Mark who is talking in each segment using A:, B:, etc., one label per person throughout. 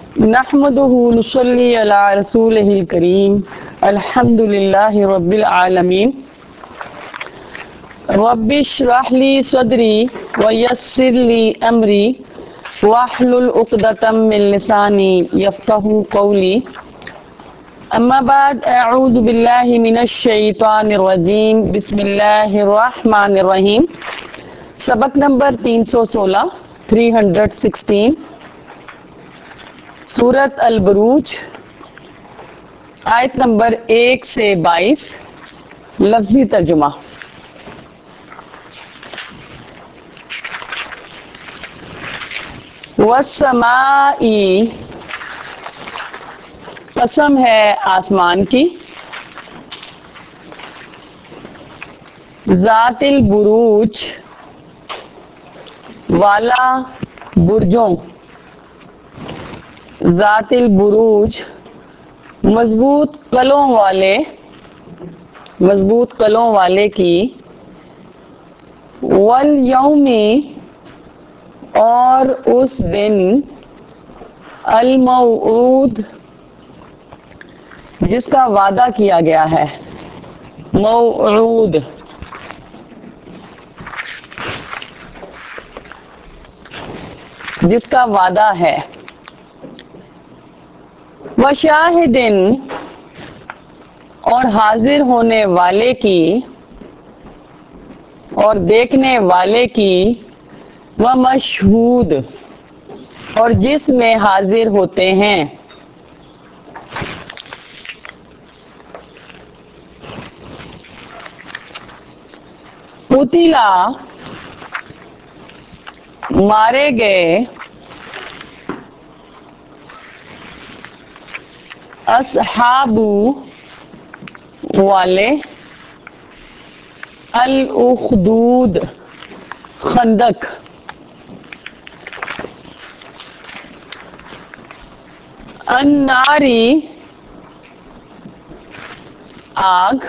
A: نحمده نصلي على رسوله الكريم الحمد لله رب العالمين رب اشرح لي صدري ويسر لي أمري واحلل عقدة من لساني يفقهوا قولي اما بعد اعوذ باللہ من الشیطان الرجیم بسم اللہ الرحمن الرحیم. سبق نمبر 316 316 سورۃ البروج آیت نمبر 1 سے 22. لفظی ترجمہ. والسماء قسم ہے آسمان کی، ذات البروج والا برجوں، ذات البروج مضبوط قلعوں والے کی، والیوم اور اس دن، الموعود جس کا وعدہ کیا گیا ہے، موعود جس کا وعدہ ہے، وشاہدن اور حاضر ہونے والے کی اور دیکھنے والے کی، ومشہود اور جس میں حاضر ہوتے ہیں. قتلا مارے گئے، اصحاب والے، الاخدود خندق، الناری آگ،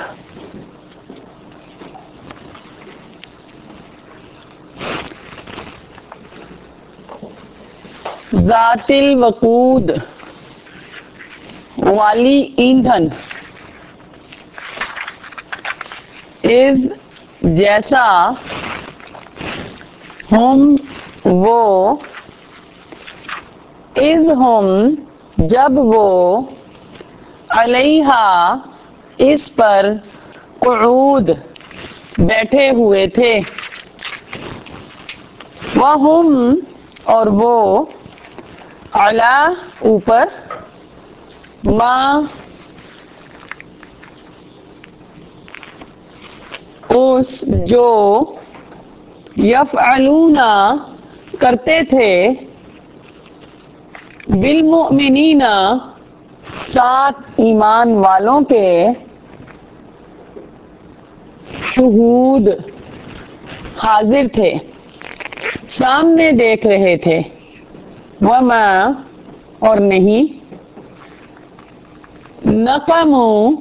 A: ذات الوقود والی ایندھن، اذ جیسا، ہم وہ، اذ ہم جب وہ، علیہا اس پر، قعود بیٹھے ہوئے تھے، وہم اور وہ، علی اوپر، ما اس جو، یفعلون کرتے تھے، بالمؤمنین ساتھ ایمان والوں کے، شہود حاضر تھے، سامنے دیکھ رہے تھے، وما اور نہیں، نقموا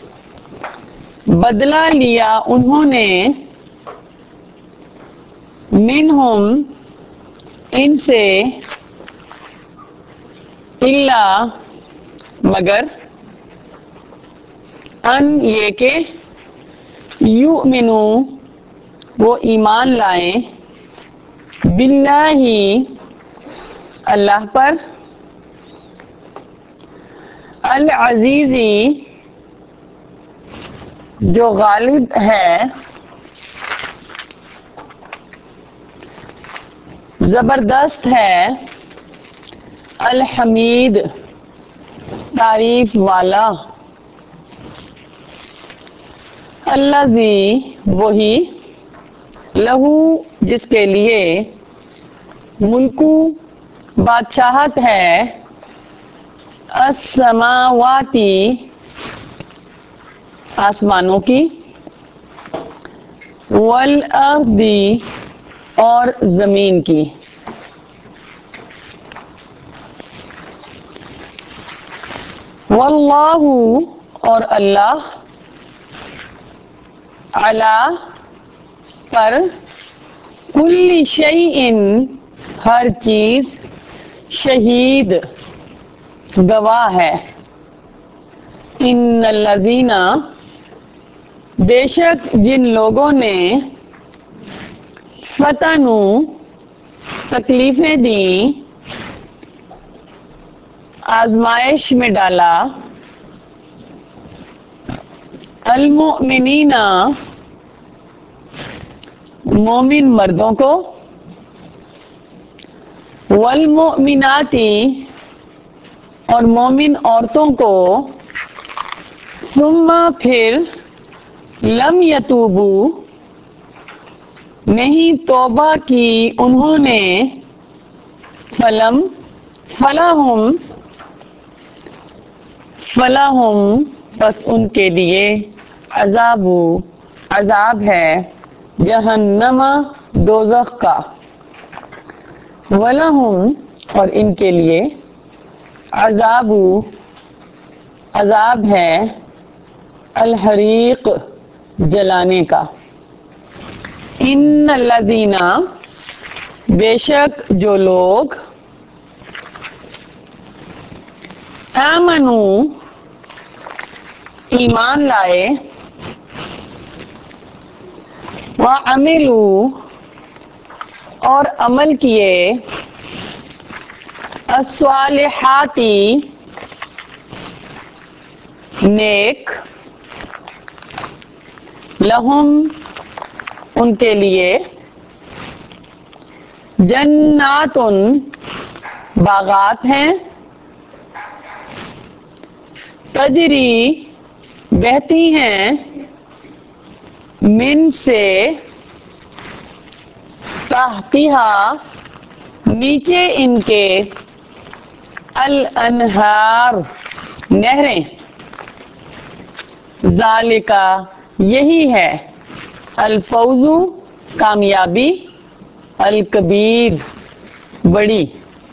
A: بدلہ لیا انہوں نے، منہم ان سے، الا مگر، ان یہ کہ، یؤمنوا وہ ایمان لائیں، باللہ اللہ پر، العزیز جو غالب ہے، زبردست ہے، الحمید تعریف والا، الذی وہی، لہو جس کے لیے، ملکو بادشاہت ہے، السماواتی آسمانوں کی، والارض اور زمین کی. واللہ اور اللہ، علی پر، کل شیء ہر چیز، شہید گواہ ہے۔ ان الذین، بے شک جن لوگوں نے فتنوا، تکلیفیں دیں، آزمائش میں ڈالا، المؤمنین، مومن مردوں کو، والمؤمنات، اور مومن عورتوں کو، ثم پھر لم یتوبوا، نہیں توبہ کی انہوں نے، فلاحم بس ان کے لیے، عذاب ہے، جہنم، دوزخ کا، ولہم، اور ان کے لیے، عذاب ہے، الحریق، جلانے کا۔ ان الذین، بے شک جو لوگ، آمنوا، ایمان لائے، وعملوا، اور عمل کیے، الصالحات، نیک، لہم، ان کے لیے، جنات، باغات ہیں، تجری، بہتی ہیں، من سے، تحتہا، نیچے ان کے، الانہار، نہریں، ذالک، یہی ہے، الفوز، کامیابی، الکبیر، بڑی،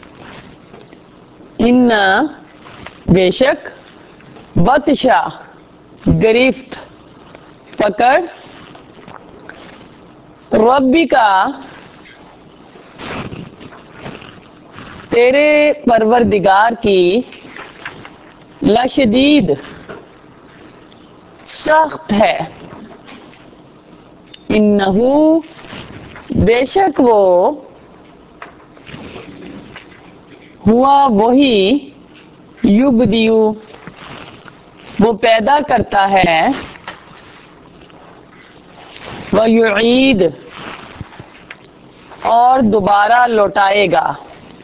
A: ان، بے شک، بطشا، گرفت، پکڑ، ربک، تیرے پروردگار کی، لشدید، سخت ہے، انہو، بے شک وہ، ہوا وہی، یبدیو، وہ پیدا کرتا ہے، ویعید، اور دوبارہ لوٹائے گا،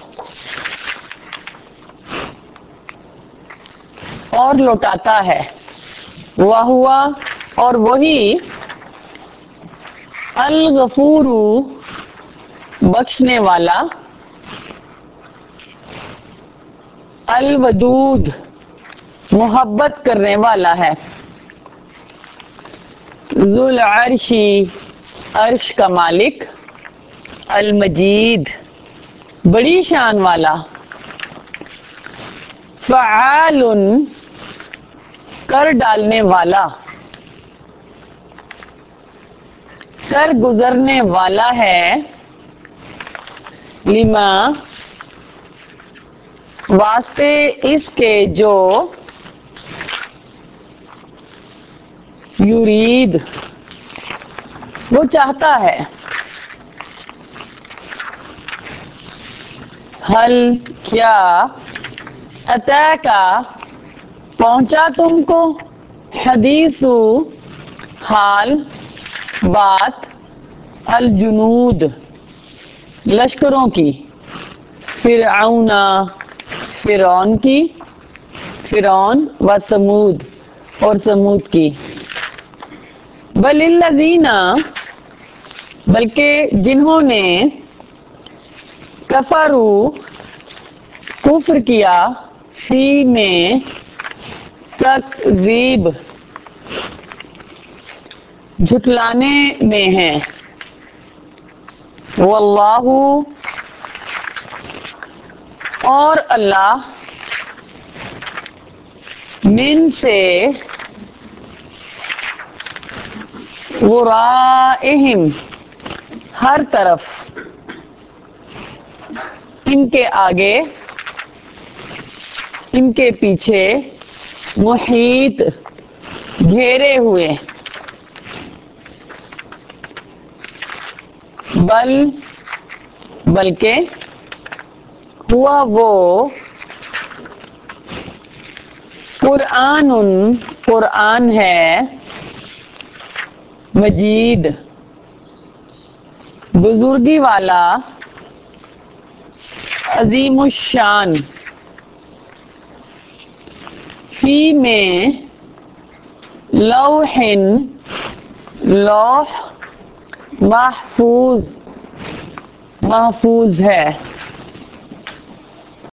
A: اور لوٹاتا ہے، وہو، اور وہی، الغفور، بخشنے والا، الودود، محبت کرنے والا ہے، ذو العرش، عرش کا مالک، المجید، بڑی شان والا، فعال، کر ڈالنے والا، کر گزرنے والا ہے، لما، واسطے اس کے جو، یرید، وہ چاہتا ہے، حل، کیا، اتاک، پہنچا تم کو، حدیث، حال، بات، الجنود، لشکروں کی، فرعون، فرعون کی، فرعون و ثمود، اور ثمود کی، بل الذین، بلکہ جنہوں نے، کفروا، کفر کیا، فی میں، تکذیب، جھٹلانے میں ہیں، واللہ، اور اللہ، من سے، ورائہم، ہر طرف، ان کے آگے، ان کے پیچھے محیط گھیرے ہوئے بلکہ ہوا وہ قرآن ہے مجید بزرگی والا عظیم الشان فی میں لوح محفوظ ہے